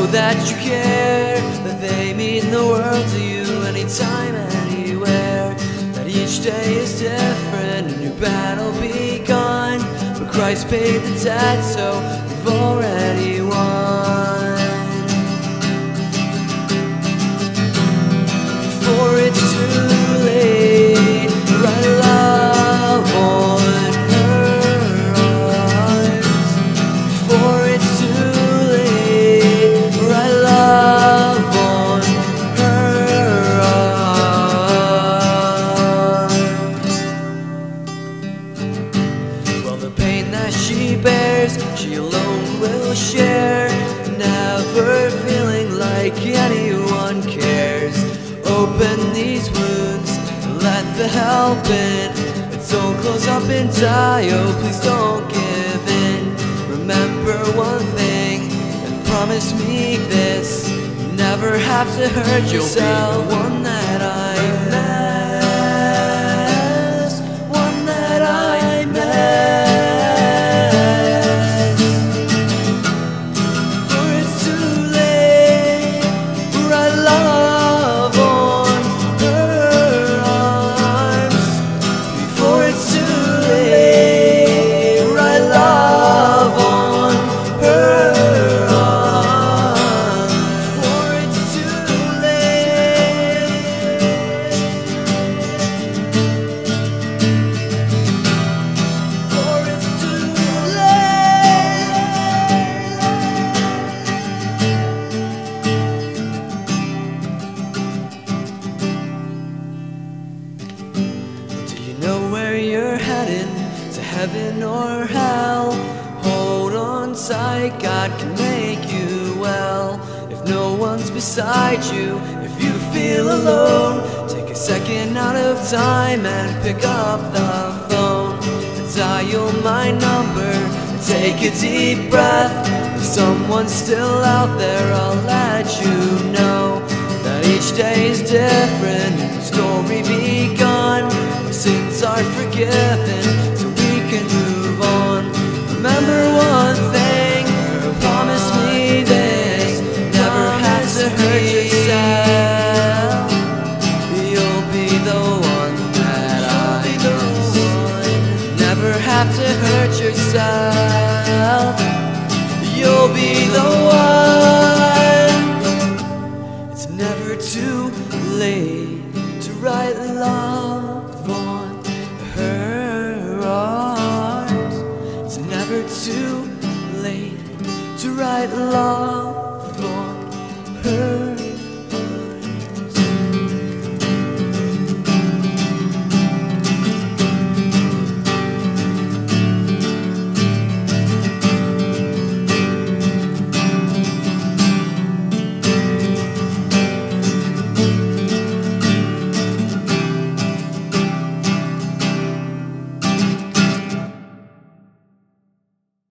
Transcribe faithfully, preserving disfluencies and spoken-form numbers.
that you care, that they mean the world to you anytime, anywhere. That each day is different, a new battle begun, but Christ paid the debt, so we've already won. Before it's too late, write love on her arms. Before it's too late, write love on her arms. Well, the pain that she bears, she alone will share, never feeling like anyone cares. Open these wounds, let the help in, and don't close up and die, oh please don't give in. Remember one thing, and promise me this, never have to hurt yourself. You'll be the one that I miss, one that I miss. For it's too late, write love on her arms. Before it's too late, write love on her arms. Before it's too late. Before it's too late. Do you know where you're heading? To heaven or hell? Hold on tight, God can make you well. If no one's beside you, if you feel alone, take a second out of time and pick up the phone. Dial my number, take a deep breath. If someone's still out there, I'll let you know that each day is different, a story begun. Our sins are forgiven, so we can move on. Remember one thing, promise me this, never have to hurt yourself. You'll be the one that I miss. Never have to hurt yourself. You'll be the one. It's never too late to write love on her arms. It's never too late to write love